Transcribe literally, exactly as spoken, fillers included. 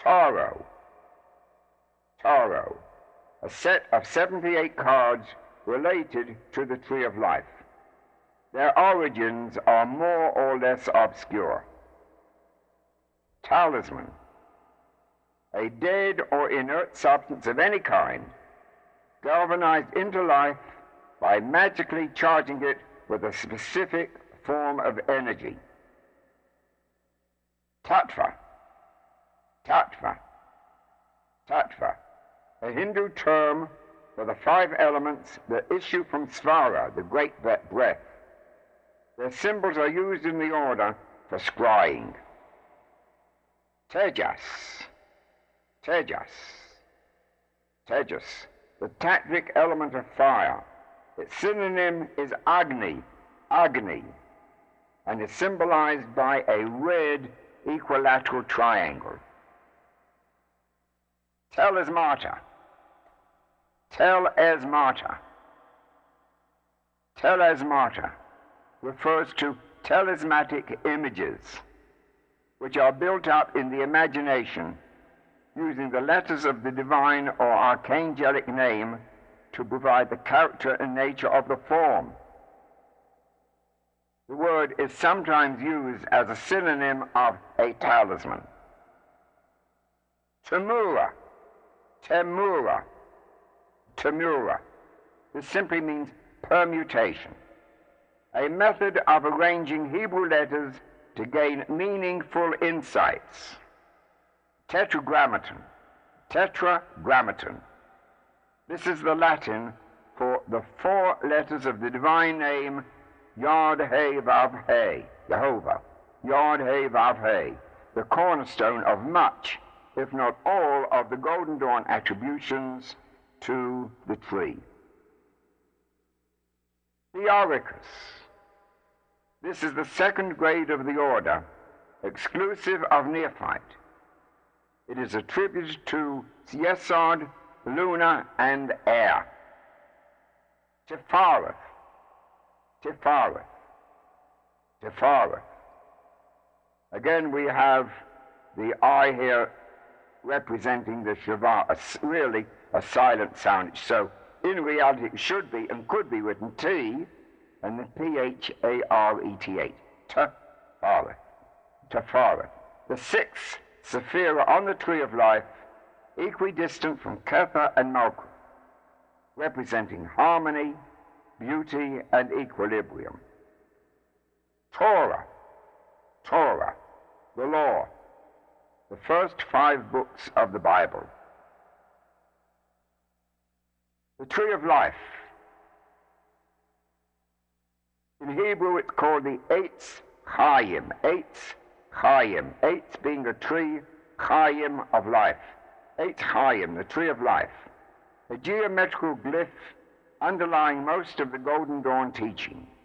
Tarot. Tarot. A set of seventy-eight cards related to the Tree of Life. Their origins are more or less obscure. Talisman. A dead or inert substance of any kind, galvanized into life by magically charging it with a specific form of energy. Tattva. Tattva. Tattva. A Hindu term for the five elements that issue from Svara, the great breath. Their symbols are used in the order for scrying. Tejas. Tejas. Tejas. The tattvic element of fire. Its synonym is Agni, Agni, and is symbolized by a red equilateral triangle. Telesmata. Telesmata. Telesmata refers to talismanic images, which are built up in the imagination using the letters of the divine or archangelic name to provide the character and nature of the form. The word is sometimes used as a synonym of a talisman. Temura. Temura. Temura. This simply means permutation, a method of arranging Hebrew letters to gain meaningful insights. Tetragrammaton. Tetragrammaton. This is the Latin for the four letters of the divine name Yod-Heh-Vav-Heh, Jehovah. Yod-Heh-Vav-Heh, the cornerstone of much, if not all, of the Golden Dawn attributions to the tree. Theoricus. This is the second grade of the order, exclusive of neophyte. It is attributed to Yesod, Luna, and Air. Tifareth. Tifareth. Tifareth. Again, we have the I here representing the Shava, a, really a silent sound. So in reality it should be and could be written T and then P H A R E T H. Tifareth. Tifareth. The sixth Sephira on the Tree of Life, equidistant from Kether and Malkuth, representing harmony, beauty, and equilibrium. Torah. Torah. The law. The first five books of the Bible. The Tree of Life. In Hebrew it's called the Eitz Chaim. Eitz Chaim. Eitz being a tree, Chaim of life. Eitz Chaim, the Tree of Life. A geometrical glyph underlying most of the Golden Dawn teaching.